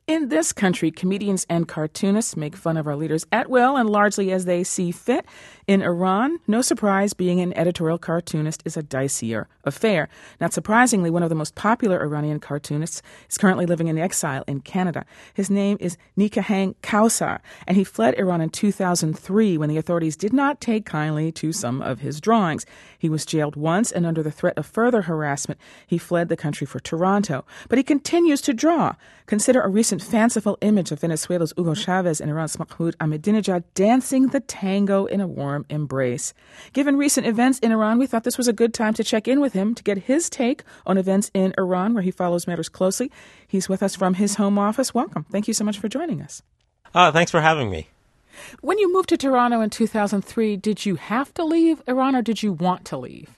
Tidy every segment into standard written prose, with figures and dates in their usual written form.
In this country, comedians and cartoonists make fun of our leaders at will and largely as they see fit. In Iran, no surprise, being an editorial cartoonist is a dicier affair. Not surprisingly, one of the most popular Iranian cartoonists is currently living in exile in Canada. His name is Nikahang Kautsar, and he fled Iran in 2003 when the authorities did not take kindly to some of his drawings. He was jailed once, and under the threat of further harassment, he fled the country for Toronto. But he continues to draw. Consider a recent fanciful image of Venezuela's Hugo Chavez and Iran's Mahmoud Ahmadinejad dancing the tango in a warm embrace. Given recent events in Iran, we thought this was a good time to check in with him to get his take on events in Iran, where he follows matters closely. He's with us from his home office. Welcome. Thank you so much for joining us. Thanks for having me. When you moved to Toronto in 2003, did you have to leave Iran or did you want to leave?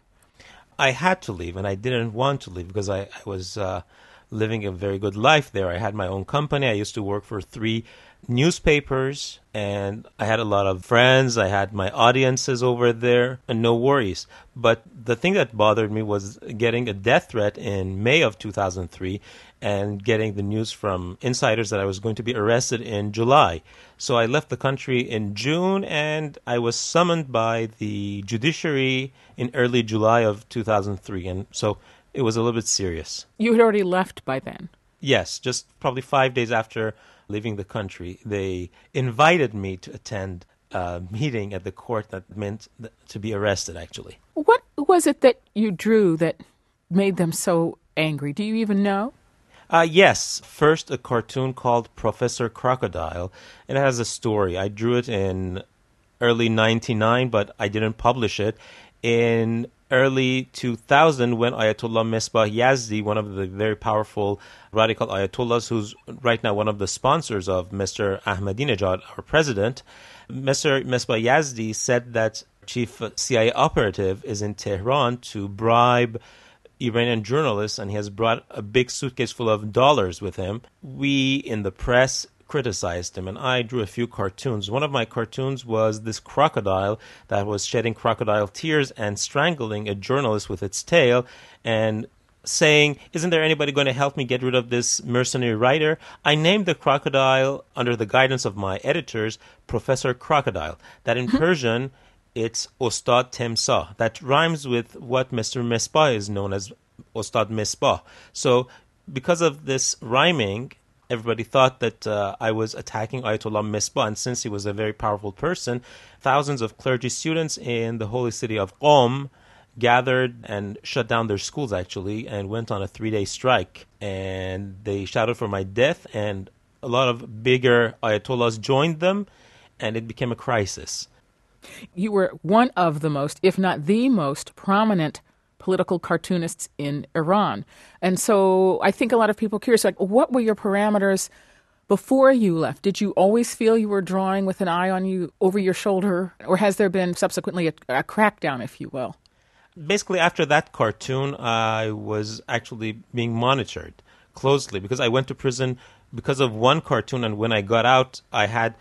I had to leave, and I didn't want to leave because I was living a very good life there. I had my own company. I used to work for 3 newspapers, and I had a lot of friends. I had my audiences over there, and no worries. But the thing that bothered me was getting a death threat in May of 2003 and getting the news from insiders that I was going to be arrested in July. So I left the country in June, and I was summoned by the judiciary in early July of 2003. And so it was a little bit serious. You had already left by then? Yes, just probably 5 days after leaving the country. They invited me to attend a meeting at the court that meant to be arrested, actually. What was it that you drew that made them so angry? Do you even know? Yes. First, a cartoon called Professor Crocodile. It has a story. I drew it in early 99, but I didn't publish it. In early 2000, when Ayatollah Mesbah Yazdi, one of the very powerful radical ayatollahs, who's right now one of the sponsors of Mr. Ahmadinejad, our president, Mr. Mesbah Yazdi said that chief CIA operative is in Tehran to bribe Iranian journalists, and he has brought a big suitcase full of dollars with him. We in the press criticized him, and I drew a few cartoons. One of my cartoons was this crocodile that was shedding crocodile tears and strangling a journalist with its tail and saying, "Isn't there anybody going to help me get rid of this mercenary writer?" I named the crocodile, under the guidance of my editors, Professor Crocodile. That in Persian, it's Ostad Temsah. That rhymes with what Mr. Mesbah is known as, Ostad Mesbah. So because of this rhyming, everybody thought that I was attacking Ayatollah Mesbah, and since he was a very powerful person, thousands of clergy students in the holy city of Qom gathered and shut down their schools, actually, and went on a 3-day strike. And they shouted for my death, and a lot of bigger Ayatollahs joined them, and it became a crisis. You were one of the most, if not the most, prominent political cartoonists in Iran. And so I think a lot of people are curious, like, what were your parameters before you left? Did you always feel you were drawing with an eye on you over your shoulder? Or has there been subsequently a crackdown, if you will? Basically, after that cartoon, I was actually being monitored closely because I went to prison because of one cartoon, and when I got out, I had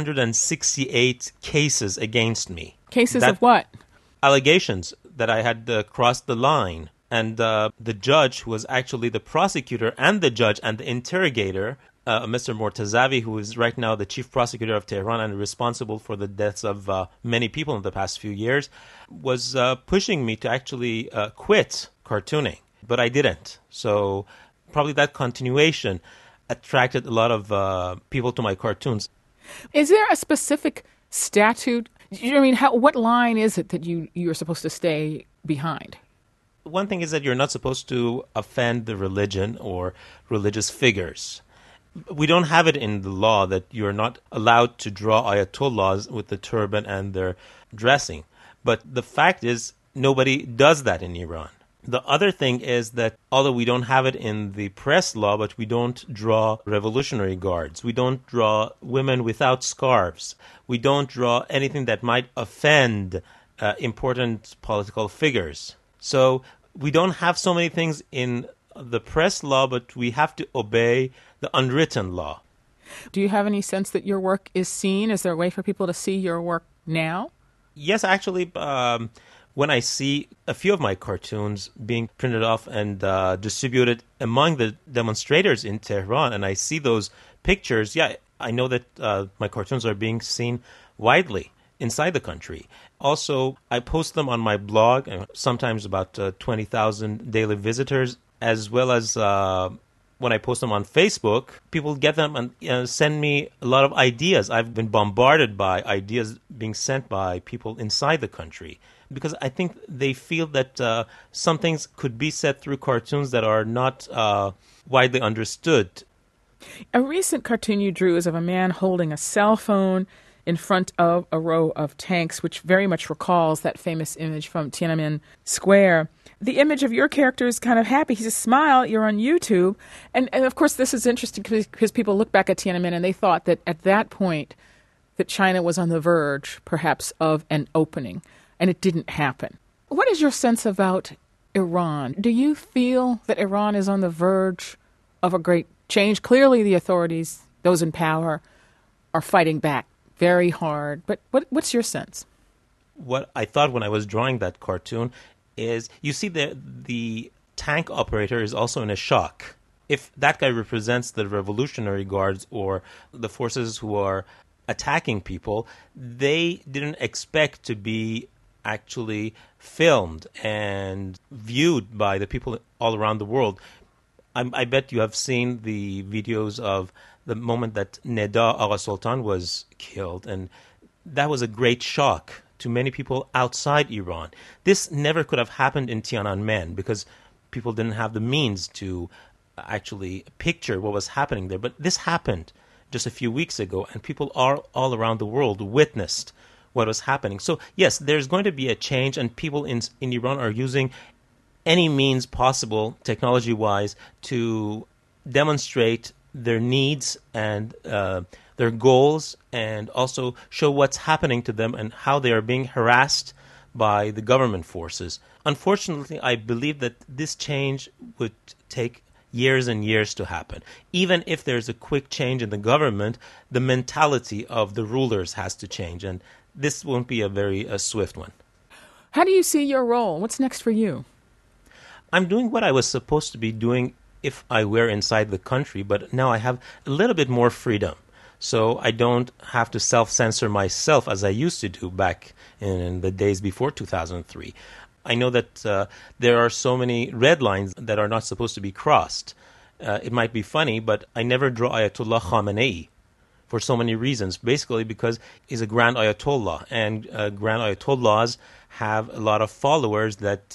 168 cases against me. Cases of what? Allegations that I had crossed the line. And the judge, who was actually the prosecutor and the judge and the interrogator, Mr. Mortazavi, who is right now the chief prosecutor of Tehran and responsible for the deaths of many people in the past few years, was pushing me to actually quit cartooning. But I didn't. So probably that continuation attracted a lot of people to my cartoons. Is there a specific statute? I mean, what line is it that you're supposed to stay behind? One thing is that you're not supposed to offend the religion or religious figures. We don't have it in the law that you're not allowed to draw ayatollahs with the turban and their dressing. But the fact is, nobody does that in Iran. The other thing is that although we don't have it in the press law, but we don't draw revolutionary guards. We don't draw women without scarves. We don't draw anything that might offend important political figures. So we don't have so many things in the press law, but we have to obey the unwritten law. Do you have any sense that your work is seen? Is there a way for people to see your work now? Yes, actually, when I see a few of my cartoons being printed off and distributed among the demonstrators in Tehran, and I see those pictures, yeah, I know that my cartoons are being seen widely inside the country. Also, I post them on my blog, sometimes about 20,000 daily visitors, as well as when I post them on Facebook, people get them and send me a lot of ideas. I've been bombarded by ideas being sent by people inside the country because I think they feel that some things could be said through cartoons that are not widely understood. A recent cartoon you drew is of a man holding a cell phone in front of a row of tanks, which very much recalls that famous image from Tiananmen Square. The image of your character is kind of happy. He's a smile. You're on YouTube. And of course, this is interesting because people look back at Tiananmen and they thought that at that point that China was on the verge, perhaps, of an opening. And it didn't happen. What is your sense about Iran? Do you feel that Iran is on the verge of a great change? Clearly, the authorities, those in power, are fighting back very hard. But what's your sense? What I thought when I was drawing that cartoon is, you see the tank operator is also in a shock. If that guy represents the Revolutionary Guards or the forces who are attacking people, they didn't expect to be actually filmed and viewed by the people all around the world. I bet you have seen the videos of the moment that Neda Agha Sultan was killed, and that was a great shock to many people outside Iran. This never could have happened in Tiananmen because people didn't have the means to actually picture what was happening there. But this happened just a few weeks ago, and people all around the world witnessed what was happening. So, yes, there's going to be a change, and people in Iran are using any means possible, technology-wise, to demonstrate their needs and their goals, and also show what's happening to them and how they are being harassed by the government forces. Unfortunately, I believe that this change would take years and years to happen. Even if there's a quick change in the government, the mentality of the rulers has to change, and this won't be a very swift one. How do you see your role? What's next for you? I'm doing what I was supposed to be doing if I were inside the country, but now I have a little bit more freedom. So I don't have to self-censor myself as I used to do back in the days before 2003. I know that there are so many red lines that are not supposed to be crossed. It might be funny, but I never draw Ayatollah Khamenei for so many reasons. Basically because he's a grand Ayatollah, and grand Ayatollahs have a lot of followers that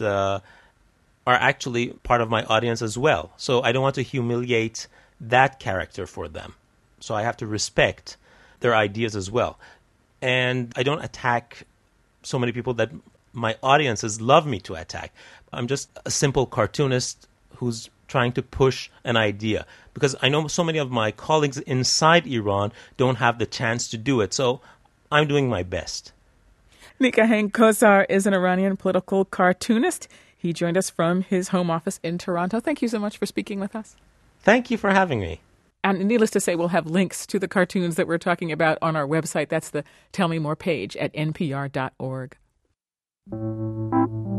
are actually part of my audience as well. So I don't want to humiliate that character for them. So I have to respect their ideas as well. And I don't attack so many people that my audiences love me to attack. I'm just a simple cartoonist who's trying to push an idea. Because I know so many of my colleagues inside Iran don't have the chance to do it. So I'm doing my best. Mikahen Kozar is an Iranian political cartoonist. He joined us from his home office in Toronto. Thank you so much for speaking with us. Thank you for having me. And needless to say, we'll have links to the cartoons that we're talking about on our website. That's the Tell Me More page at npr.org.